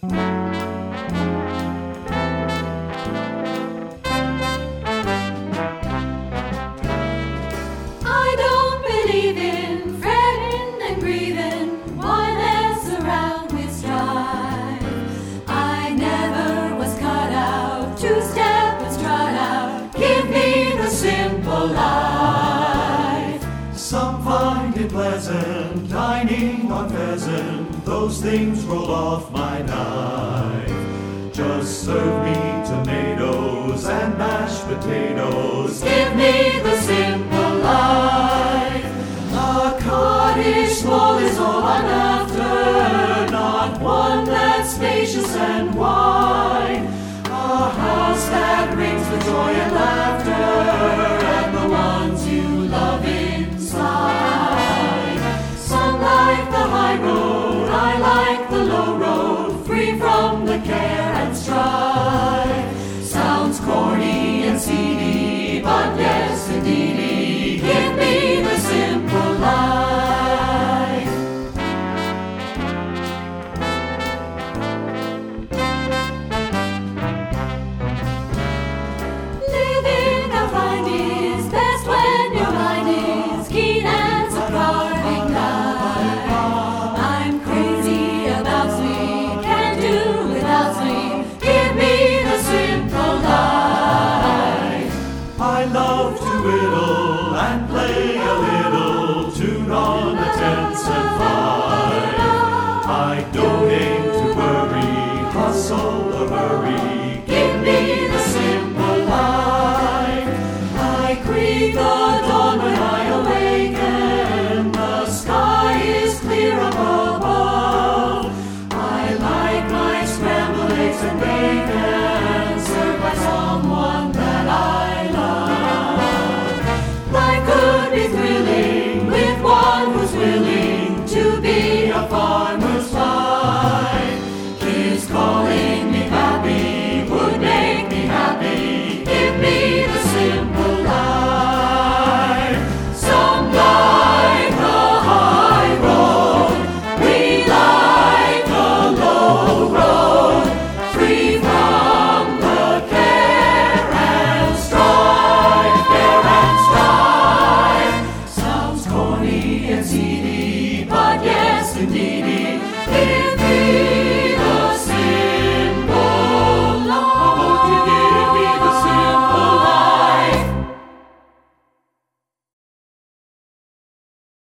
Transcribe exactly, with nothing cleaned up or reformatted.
I don't believe in fretting and grieving, one that's around with strife. I never was cut out to step and strut out. Give me the simple life. Some find it pleasant, dining on pheasant. Those things roll off my knife. Just serve me tomatoes and mashed potatoes. Give me the simple life. A cottage small is all I'm after, not one that's spacious and wide. A house that rings with joy and laughter, and the ones you love inside. Some like the high road, I like the low road, free from the care and strife. Sounds corny and seedy, but yes indeedy, give me the simple life. Living a find is best when your mind is keen as a carving knife. I'm crazy about sleep, can't do without sleep. Give me the simple life. I love to whittle and play a little, tune on the tents and five. I don't aim to worry, hustle or hurry,